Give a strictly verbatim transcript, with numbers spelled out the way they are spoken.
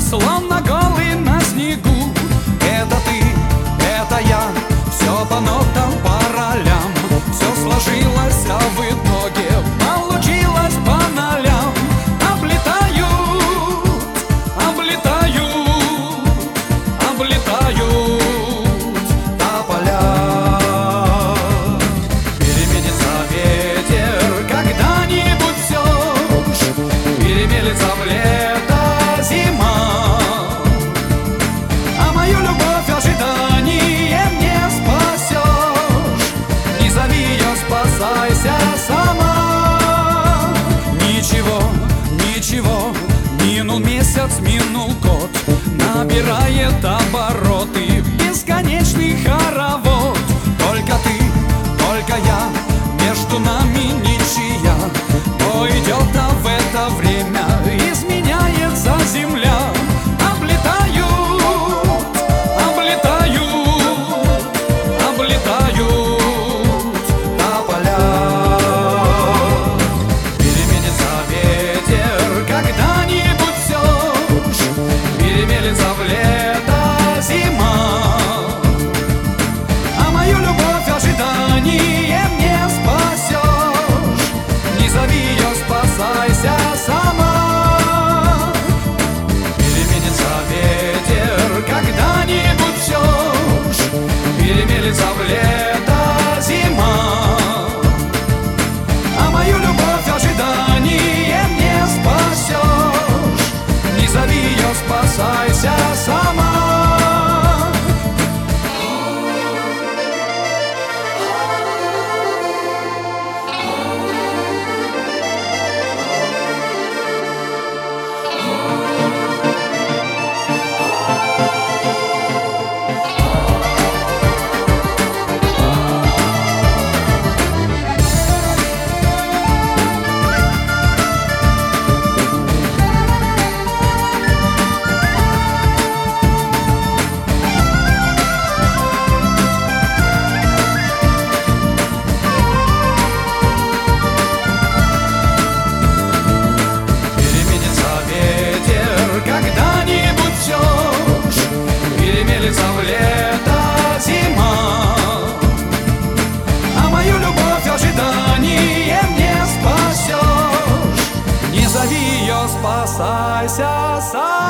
словно голый на снегу. Это ты, это я, все по нотам, по ролям. Все сложилось, а в итоге получилось по нолям. Облетают, облетают, облетают тополя. Переменится ветер, когда-нибудь все ж перемелется в лето зима. А мою любовь ожиданием не спасешь. Не зови ее, спасайся сама. Ничего, ничего, минул месяц, минул год, набирает обороты бесконечный хоровод. Только ты, только я, между нами ничья. То идет, а в это время изменяется земля. Облетают, облетают, облетают тополя. Переменится ветер, когда-нибудь все ж перемелется в лето зима. А мою любовь ожиданием не спасешь. Не зови ее, спасайся сама. Переменится ветер, когда-нибудь все ж перемелется в лето зима. А мою любовь ожиданием не спасешь. Не зови ее, спасайся сама. Когда-нибудь все ж перемелется в лето зима. А мою любовь ожиданием не спасешь. Не зови ее, спасайся сам.